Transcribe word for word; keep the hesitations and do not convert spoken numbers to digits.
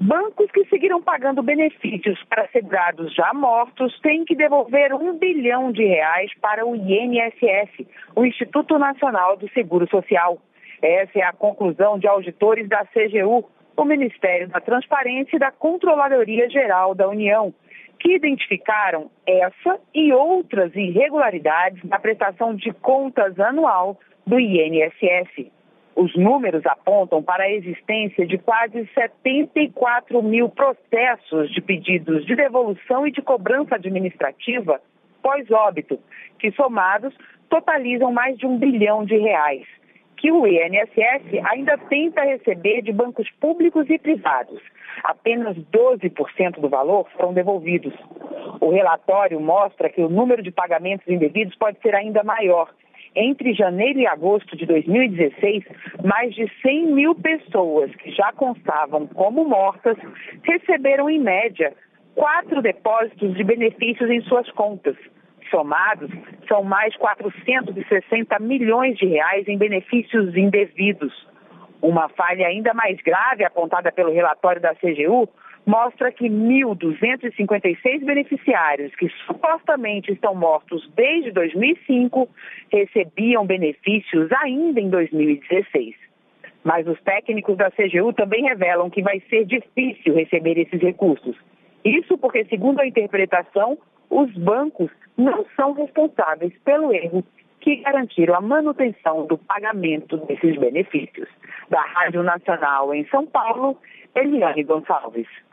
Bancos que seguiram pagando benefícios para segurados já mortos têm que devolver um bilhão de reais para o I N S S, o Instituto Nacional do Seguro Social. Essa é a conclusão de auditores da C G U, o Ministério da Transparência e da Controladoria Geral da União, que identificaram essa e outras irregularidades na prestação de contas anual do I N S S. Os números apontam para a existência de quase setenta e quatro mil processos de pedidos de devolução e de cobrança administrativa pós-óbito, que somados totalizam mais de um bilhão de reais, que o I N S S ainda tenta receber de bancos públicos e privados. Apenas doze por cento do valor foram devolvidos. O relatório mostra que o número de pagamentos indevidos pode ser ainda maior. Entre janeiro e agosto de dois mil e dezesseis, mais de cem mil pessoas que já constavam como mortas receberam, em média, quatro depósitos de benefícios em suas contas. Somados, são mais quatrocentos e sessenta milhões de reais em benefícios indevidos. Uma falha ainda mais grave apontada pelo relatório da C G U mostra que mil duzentos e cinquenta e seis beneficiários que supostamente estão mortos desde dois mil e cinco recebiam benefícios ainda em dois mil e dezesseis. Mas os técnicos da C G U também revelam que vai ser difícil receber esses recursos. Isso porque, segundo a interpretação, os bancos não são responsáveis pelo erro que garantiram a manutenção do pagamento desses benefícios. Da Rádio Nacional em São Paulo, Eliane Gonçalves.